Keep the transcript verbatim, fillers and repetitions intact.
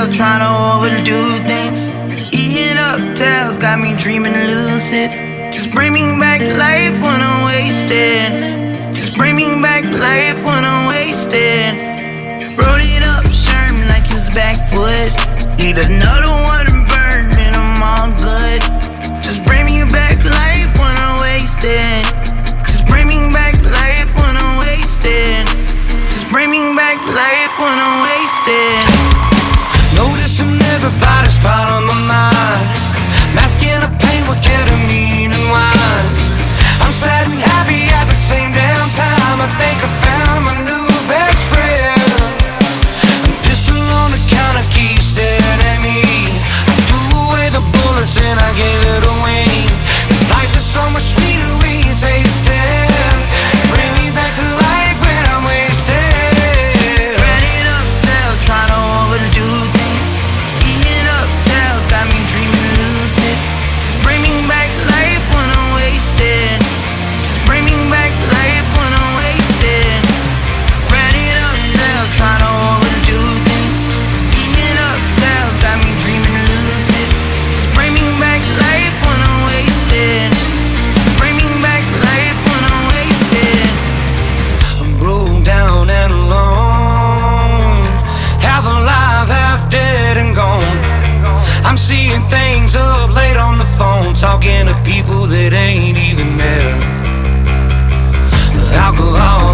tell, trying to overdo things. Eating up tails, got me dreaming lucid. Just bring me back life when I'm wasted. Just bring me back life when I'm wasted. Roll it up, Sherm like it's backwood. Need another one to burn, and I'm all good. Just bring me back life when I'm wasted. Just bring me back life when I'm wasted. Just bring me back life when I'm wasted. Noticing everybody's part of my mind, masking the pain with ketamine and wine. I'm sad and happy at the same damn time. I think I found my new best friend. I'm pistol on the counter, keep staring at me. I threw away the bullets and I gave it away. This life is so much sweeter when you taste it. Bring me back to life when I'm wasted. Ran it up, tell, trying to overdo things. Eating up tails, got me dreaming lucid. Just bring me back life when I'm wasted. Just bring me back life when I'm wasted. Ran it up, tell, trying to overdo things. Eating up tails, got me dreaming lucid. Just bring me back life when I'm wasted. Just bring me back life when I'm wasted. I'm broke down and alone, half alive, half dead and gone. I'm seeing things up late on the phone, talking to people that ain't even there. The alcohol